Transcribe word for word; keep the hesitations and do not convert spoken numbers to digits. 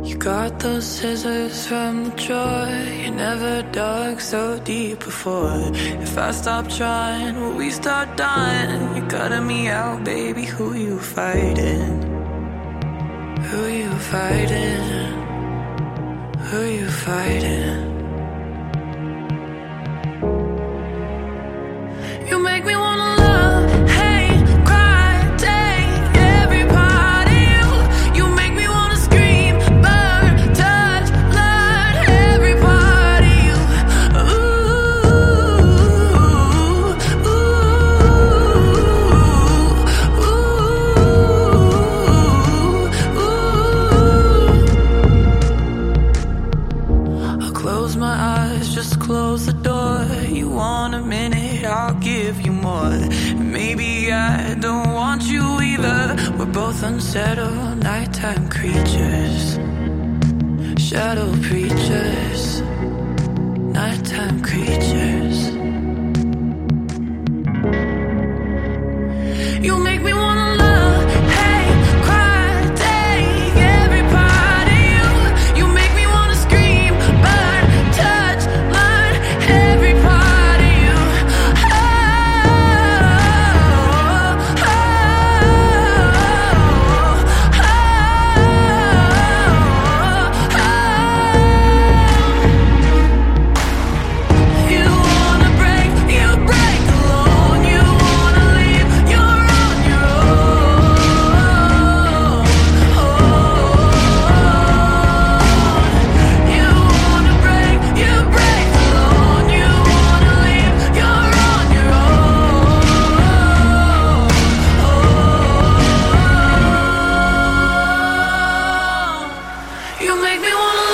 You got those scissors from the drawer. You never dug so deep before. If I stop trying, will we start dying? You're cutting me out, baby. Who you fighting? Who you fighting? Who you fighting? You make me wanna love, hate, cry, take every part of you. You make me wanna scream, burn, touch, learn every part of you. Ooh, ooh, ooh, ooh. I'll close my eyes, just close the door. You want a minute, I'll give you more. Maybe I don't want you either. We're both unsettled, nighttime creatures, shadow preachers, nighttime creatures. You make me wanna love, hate, cry, take every part of you. You make me wanna scream, burn, touch, learn every part of you. Oh, oh, oh, oh. You wanna break, you break alone. You wanna leave, you're on your own. You wanna break, you break alone. You wanna leave, you're on your own. You make me wanna